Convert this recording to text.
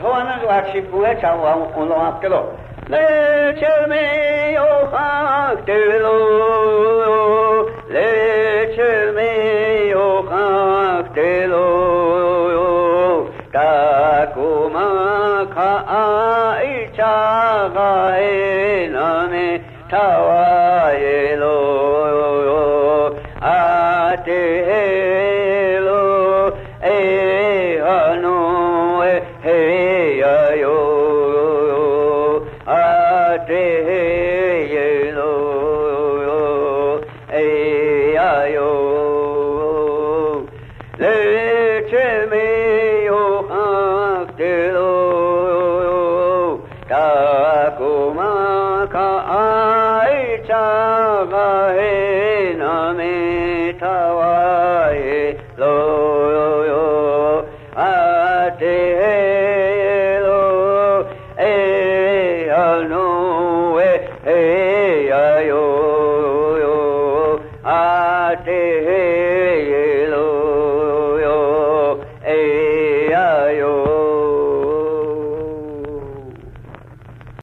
Johanna waxi puecha on lo apkelo. Le chelme yo haktelo. Le chelme yo haktelo. Takuma ka aicha ga enane tawayelo. Atelo ano hey yo atelo yo lecheme yo atelo takuma ka aicha ga ename tawaye lo yo atelo ano yo atelo